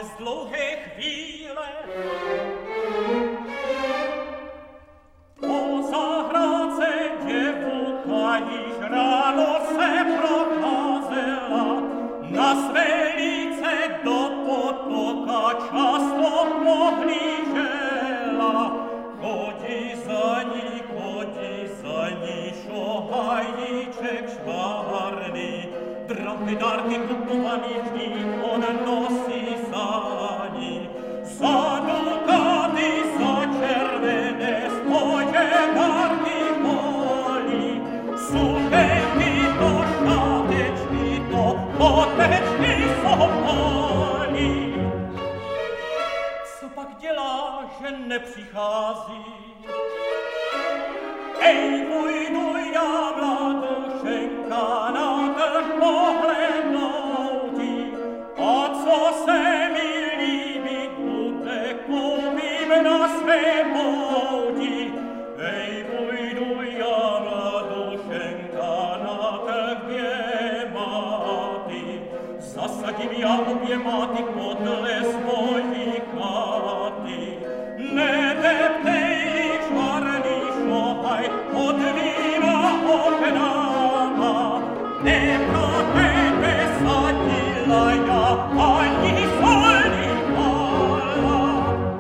dlouhé chvíle po zahrádce děvůka již ráno se procházela, na své líce do potoka často pohlížela. Chodí za ní šohajíček švárný, drahé dárky kupovaný vždy on nosí za ní. Za dukáty, za červené svoje dárky volí, suchenky to, šátečky to, potečky sobolí. Co pak dělá, že nepřichází? Ej, půjdu já, mladušenka, na trh pohlednouti, a co se mi líbit bude, koupím na své pouti. Ej, půjdu já, mladušenka, na trh běmaty, zasadím já oběmaty podle svojí chaty. Nedeptej, švarný šohaj, od